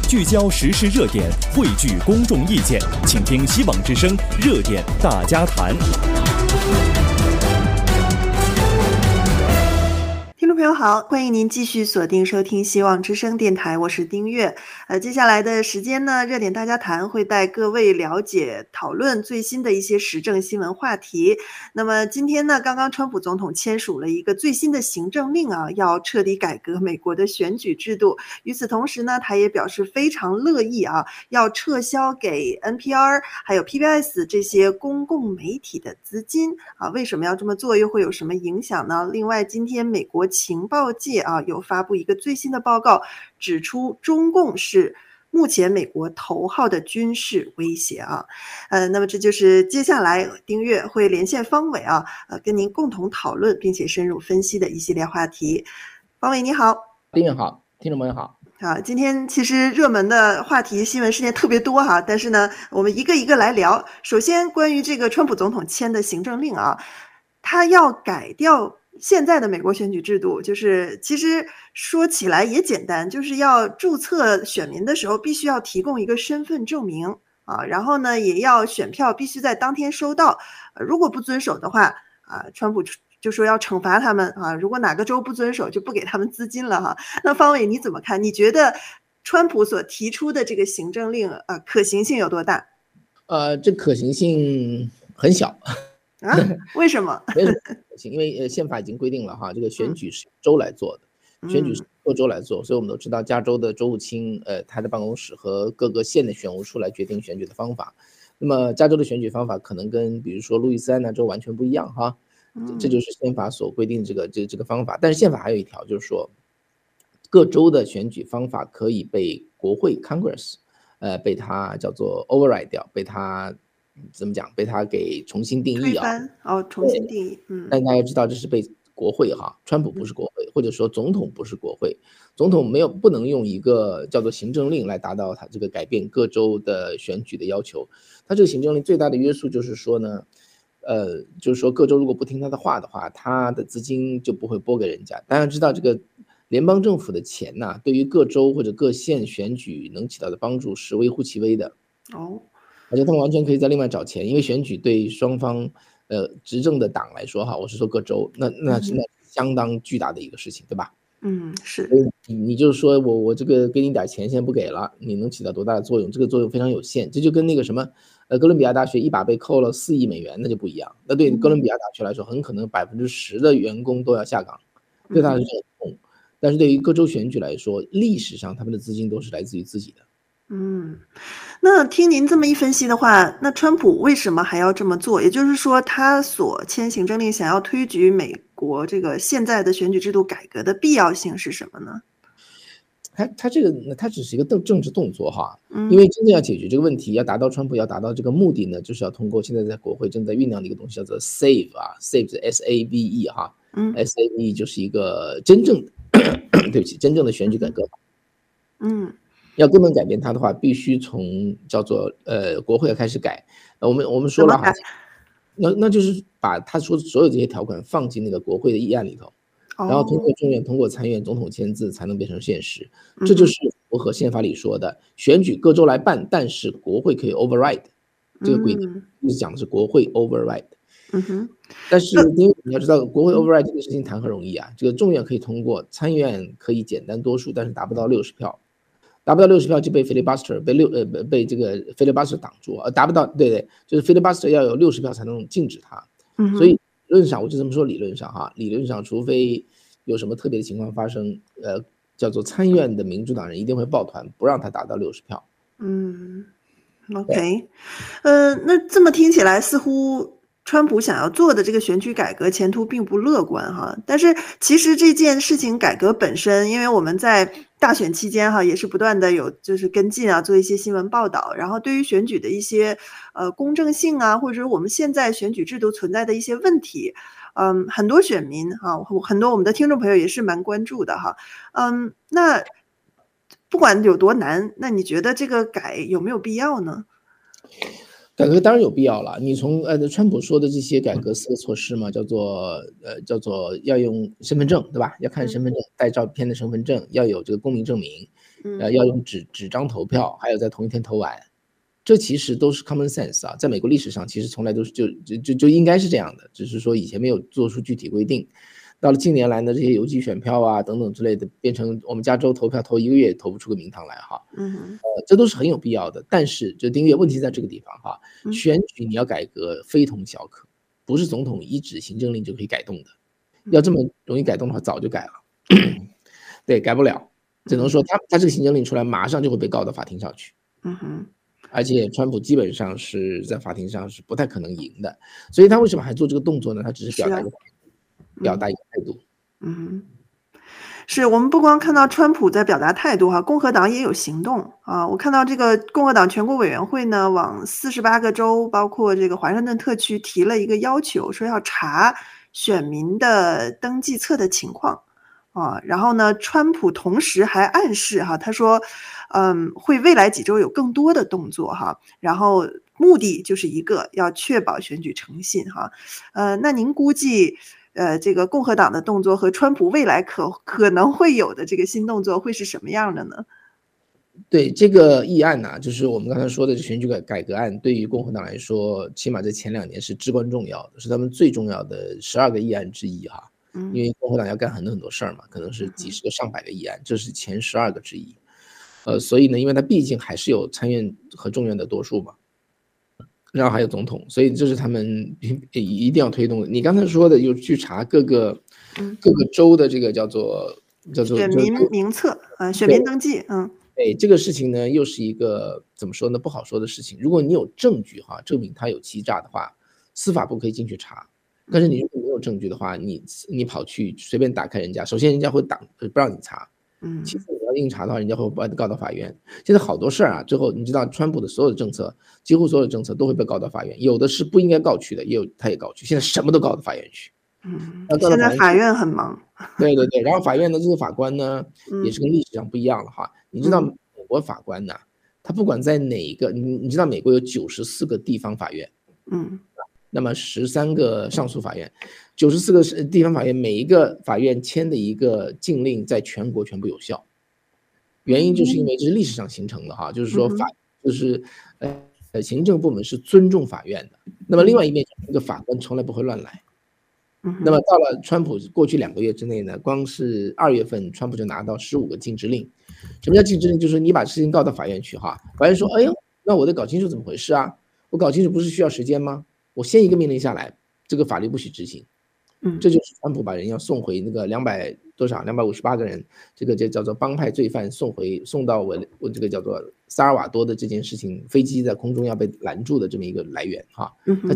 聚焦时事热点，汇聚公众意见，请听希望之声热点大家谈。 听众朋友好，欢迎您继续锁定收听希望之声电台，我是丁月。接下来的时间呢，热点大家谈会带各位了解讨论最新的一些时政新闻话题。那么今天呢，刚刚川普总统签署了一个最新的行政令啊，要彻底改革美国的选举制度。与此同时呢，他也表示非常乐意啊，要撤销给 NPR 还有 PBS 这些公共媒体的资金啊。为什么要这么做？又会有什么影响呢？另外，今天美国情报界啊有发布一个最新的报告，指出中共是目前美国头号的军事威胁啊。那么这就是接下来丁月会连线方伟啊，跟您共同讨论并且深入分析的一系列话题。方伟你好。 丁月好，听众朋友好。 好，今天其实热门的话题新闻事件特别多哈，但是呢我们一个一个来聊。首先关于这个川普总统签的行政令啊，他要改掉现在的美国选举制度，就是其实说起来也简单，就是要注册选民的时候必须要提供一个身份证明啊，然后呢也要选票必须在当天收到，如果不遵守的话啊，川普就说要惩罚他们啊，如果哪个州不遵守就不给他们资金了哈。那方伟你怎么看？你觉得川普所提出的这个行政令可行性有多大？ 这可行性很小啊？为什么？ 没什么可行，因为宪法已经规定了哈，这个选举是州来做的，选举是各州来做，所以我们都知道加州的州务卿他的办公室和各个县的选务处来决定选举的方法。那么加州的选举方法可能跟比如说路易斯安那州完全不一样哈，这就是宪法所规定这个方法。但是宪法还有一条，就是说各州的选举方法可以被国会 Congress 被它叫做 override 掉，被它怎么讲？被他给重新定义啊！ 重新定义。 但大家知道这是被国会哈，川普不是国会，或者说总统不是国会，总统不能用一个叫做行政令来达到他这个改变各州的选举的要求。他这个行政令最大的约束就是说呢，就是说各州如果不听他的话的话，他的资金就不会拨给人家。大家知道这个联邦政府的钱呐，对于各州或者各县选举能起到的帮助是微乎其微的。而且他们完全可以在另外找钱，因为选举对双方执政的党来说哈，我是说各州，那是相当巨大的一个事情，对吧？ 是。 你就是说我这个给你点钱现在不给了，你能起到多大的作用？这个作用非常有限。这就跟那个什么哥伦比亚大学一把被扣了4亿美元，那就不一样。那对哥伦比亚大学来说，很可能10%的员工都要下岗，对他是很痛。但是对于各州选举来说，历史上他们的资金都是来自于自己的。 那听您这么一分析的话，那川普为什么还要这么做？也就是说，他所签行政令想要推举美国这个现在的选举制度改革的必要性是什么呢？ 他只是一个政治动作哈，因为真正要解决这个问题，要达到川普要达到这个目的呢，就是要通过现在在国会正在酝酿的一个东西叫做 SAVE 是 SAVE 哈，SAVE 就是一个真正的选举改革法。要根本改变它的话，必须从叫做国会要开始改。我们说了哈，那就是把他说所有这些条款放进那个国会的议案里头，然后通过众院、通过参院、总统签字才能变成现实。这就是符合宪法里说的，选举各州来办，但是国会可以 override 这个规定，就是讲的是国会 override。但是因为你要知道，国会 override 这个事情谈何容易啊？这个众院可以通过，参院可以简单多数，但是达不到60票。达不到60票就被 filibuster 被这个 filibuster 挡住，达不到，对，就是 filibuster 要有60票才能禁止它。所以理论上我就这么说，理论上除非有什么特别的情况发生，叫做参院的民主党人一定会抱团，不让他达到60票。 OK，那这么听起来似乎川普想要做的这个选举改革前途并不乐观哈。但是其实这件事情改革本身，因为我们在大选期间哈也是不断的有就是跟进啊，做一些新闻报道，然后对于选举的一些公正性啊，或者说我们现在选举制度存在的一些问题，很多选民哈，很多我们的听众朋友也是蛮关注的哈。那不管有多难，那你觉得这个改有没有必要呢？ 改革当然有必要了。你从川普说的这些改革4个措施嘛，叫做要用身份证，对吧？要看身份证，带照片的身份证，要有这个公民证明， 要用纸张投票，还有在同一天投完，这其实都是 common sense 啊，在美国历史上其实从来都是就应该是这样的，只是说以前没有做出具体规定。到了近年来呢，这些邮寄选票啊等等之类的，变成我们加州投票投1个月也投不出个名堂来哈。这都是很有必要的。但是就丁月问题在这个地方哈，选举你要改革非同小可，不是总统一纸行政令就可以改动的。要这么容易改动的话，早就改了。对，改不了，只能说他这个行政令出来，马上就会被告到法庭上去。而且川普基本上是在法庭上是不太可能赢的，所以他为什么还做这个动作呢？他只是表达一个态度。 是我们不光看到川普在表达态度哈，共和党也有行动啊。我看到这个共和党全国委员会呢，往48个州，包括这个华盛顿特区提了一个要求，说要查选民的登记册的情况啊。然后呢，川普同时还暗示哈，他说，会未来几周有更多的动作哈，然后目的就是一个要确保选举诚信哈。那您估计？这个共和党的动作和川普未来可能会有的这个新动作会是什么样的呢？ 对这个议案呢，就是我们刚才说的选举改革案，对于共和党来说，起码在前2年是至关重要的，是他们最重要的12个议案之一哈。因为共和党要干很多事儿嘛，可能是几十个上百个议案，这是前12个之一。所以呢，因为它毕竟还是有参院和众院的多数嘛。然后还有总统，所以这是他们一定要推动的。你刚才说的，又去查各个州的这个叫做选民名册选民登记， 对这个事情呢，又是一个怎么说呢，不好说的事情。如果你有证据哈，证明他有欺诈的话，司法部可以进去查。但是你如果没有证据的话，你跑去随便打开人家，首先人家会不让你查。其次你要硬查的话，人家会把你告到法院。现在好多事儿啊，最后你知道川普的所有的政策，几乎所有的政策都会被告到法院，有的是不应该告去的，也有他也告去，现在什么都告到法院去。 现在法院很忙。 对，然后法院的这些法官呢，也是跟历史上不一样了哈。你知道美国法官呢，他不管在哪一个，你知道美国有94个地方法院，那么13个上诉法院，94个地方法院，每一个法院签的一个禁令在全国全部有效。原因就是因为这是历史上形成的哈，就是说行政部门是尊重法院的。那么另外一面，一个法官从来不会乱来。那么到了川普过去2个月之内呢，光是2月份，川普就拿到15个禁制令。什么叫禁制令？就是你把事情告到法院去哈，法院说，哎呦，那我得搞清楚怎么回事啊，我搞清楚不是需要时间吗？我先一个命令下来，这个法律不许执行。这就是川普把人要送回那个258个人，这个就叫做帮派罪犯送到我这个叫做萨尔瓦多的这件事情，飞机在空中要被拦住的这么一个来源哈。他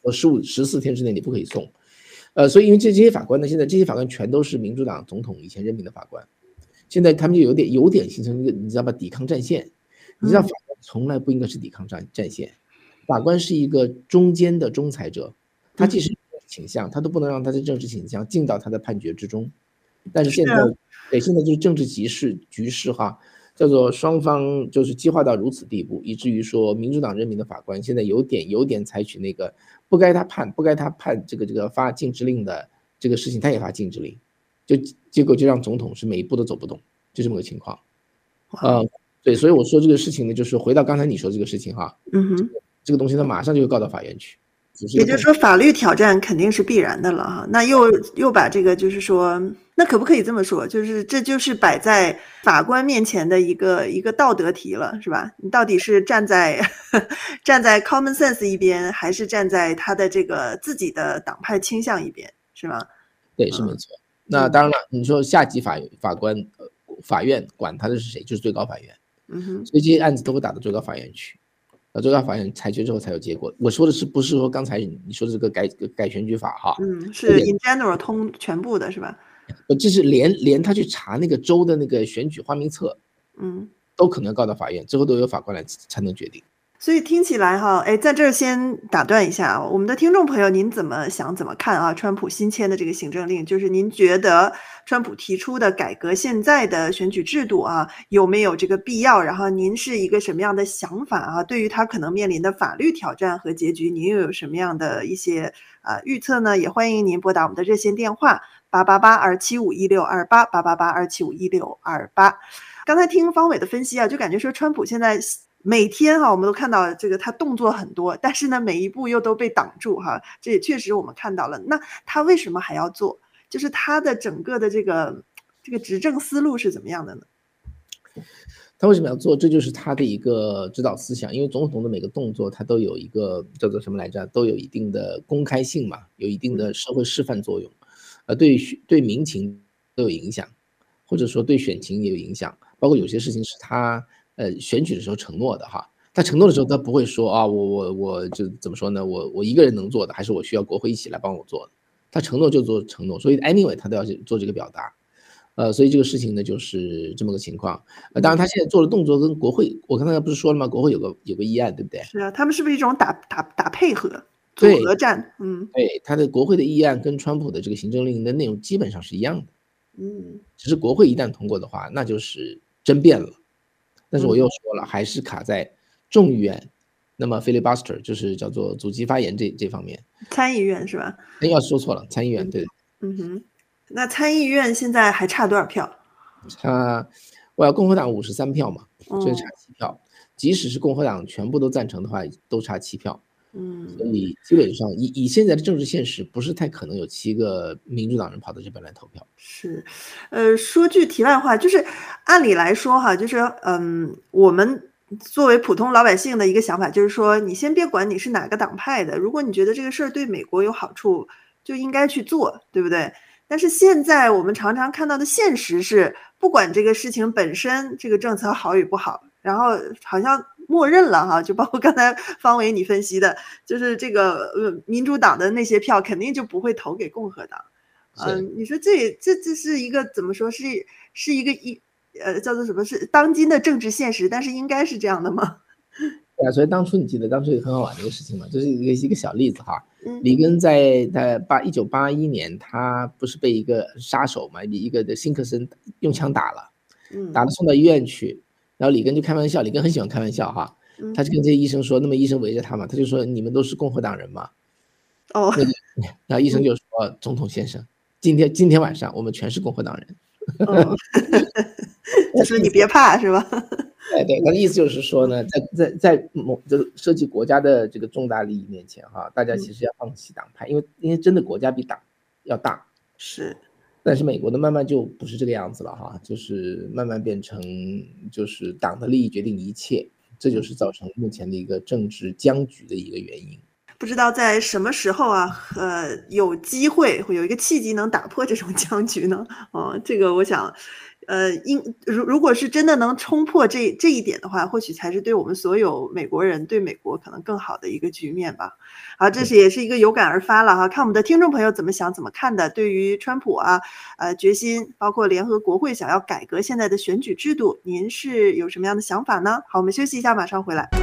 14天之内你不可以送。所以因为这些法官呢，现在这些法官全都是民主党总统以前任命的法官，现在他们就有点形成一个你知道吧，抵抗战线。你知道法官从来不应该是抵抗战线，法官是一个中间的仲裁者，他即使倾向，他都不能让他的政治倾向进到他的判决之中。但是现在就是政治局势哈，叫做双方就是激化到如此地步，以至于说民主党任命的法官现在有点采取那个不该他判这个发禁制令的这个事情，他也发禁制令，结果就让总统是每一步都走不动，就这么个情况。对，所以我说这个事情呢，就是回到刚才你说这个事情哈，这个东西他马上就会告到法院去。 也就是说，法律挑战肯定是必然的了哈。那又把这个就是说，那可不可以这么说？就是这就是摆在法官面前的一个道德题了，是吧？你到底是站在common sense 一边，还是站在他的这个自己的党派倾向一边，是吗？ 对，是没错。那当然了，你说下级法院管他的是谁？就是最高法院。所以这些案子都会打到最高法院去。最高法院裁决之后才有结果。我说的是不是说刚才你说的这个改选举法哈？ 是 in general 通全部的是吧？ 这是连他去查那个州的那个选举花名册，都可能告到法院，最后都由法官来才能决定。 所以听起来哈，在这儿先打断一下，我们的听众朋友，您怎么看啊？川普新签的这个行政令，就是您觉得川普提出的改革现在的选举制度啊，有没有这个必要？然后您是一个什么样的想法啊？对于他可能面临的法律挑战和结局，您又有什么样的一些预测呢？也欢迎您拨打我们的热线电话888-275-1628，888-275-1628。 刚才听方伟的分析啊，就感觉说川普现在每天我们都看到这个他动作很多，但是呢每一步又都被挡住这也确实我们看到了。那他为什么还要做？就是他的整个的这个执政思路是怎么样的呢？ 他为什么要做？这就是他的一个指导思想。因为总统的每个动作他都有一个叫做什么来着，都有一定的公开性嘛，有一定的社会示范作用，对民情都有影响，或者说对选情也有影响。包括有些事情是他选举的时候承诺的他承诺的时候他不会说我就怎么说呢，我一个人能做的，还是我需要国会一起来帮我做的。他承诺就做承诺，所以 anyway 他都要做这个表达。所以这个事情呢就是这么个情况。当然他现在做的动作跟国会，我刚才不是说了吗？国会有个议案，对不对？ 是啊，他们是不是一种打配合组合战？ 对，他的国会的议案跟川普的这个行政令的内容基本上是一样的。只是国会一旦通过的话，那就是争辩了。但是我又说了，还是卡在众议院，那么 filibuster 就是叫做阻击发言这方面。 参议院是吧？ 要说错了，参议院对。 那参议院现在还差多少票？ 共和党53票嘛，所以差7票。即使是共和党全部都赞成的话，都差7票。所以基本上以现在的政治现实，不是太可能有7个民主党人跑到这边来投票。 是，说句题外话，就是按理来说就是我们作为普通老百姓的一个想法，就是说你先别管你是哪个党派的，如果你觉得这个事儿对美国有好处，就应该去做，对不对？但是现在我们常常看到的现实是，不管这个事情本身这个政策好与不好，然后好像默认了就包括刚才方伟你分析的，就是这个民主党的那些票肯定就不会投给共和党。你说这是一个怎么说，是一个叫做什么，是当今的政治现实，但是应该是这样的吗？ 对啊，所以当初你记得当初有很好玩的一个事情嘛，就是一个小例子里根在1981年，他不是被一个杀手嘛，一个的辛克森用枪打了送到医院去，然后里根就开玩笑，里根很喜欢开玩笑他就跟这些医生说，那么医生围着他嘛，他就说你们都是共和党人嘛。然后医生就说，总统先生，今天晚上我们全是共和党人。 就说你别怕是吧？ 对，他的意思就是说呢，在涉及国家的这个重大利益面前大家其实要放弃党派，因为真的国家比党要大。 是， 但是美国呢慢慢就不是这个样子了就是慢慢变成就是党的利益决定一切，这就是造成目前的一个政治僵局的一个原因。 不知道在什么时候有机会会有一个契机能打破这种僵局呢？这个我想如果是真的能冲破这一点的话，或许才是对我们所有美国人，对美国可能更好的一个局面吧。这也是一个有感而发了看我们的听众朋友怎么想怎么看的。对于川普决心包括联合国会想要改革现在的选举制度，您是有什么样的想法呢？好，我们休息一下，马上回来。